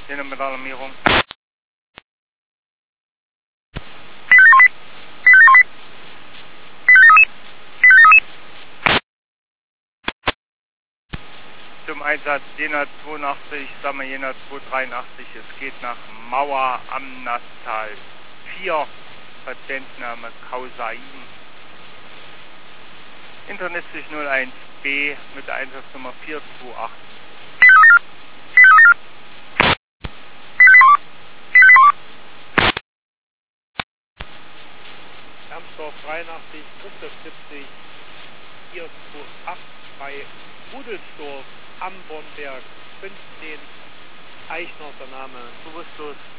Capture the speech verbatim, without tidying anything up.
Hin mit Alarmierung. Zum Einsatz Jena zweiundachtzig, Sammer Jena zweihundertdreiundachtzig, es geht nach Mauer am Nasstal. vier, Patientenname Kausain. Internistisch null eins B mit der Einsatznummer vier zwei acht. Ermsdorf dreiundachtzig, Christoph siebzig, vier zwei acht bei Rudelsdorf am Bornberg fünfzehn, Eichner der Name, bewusstlos.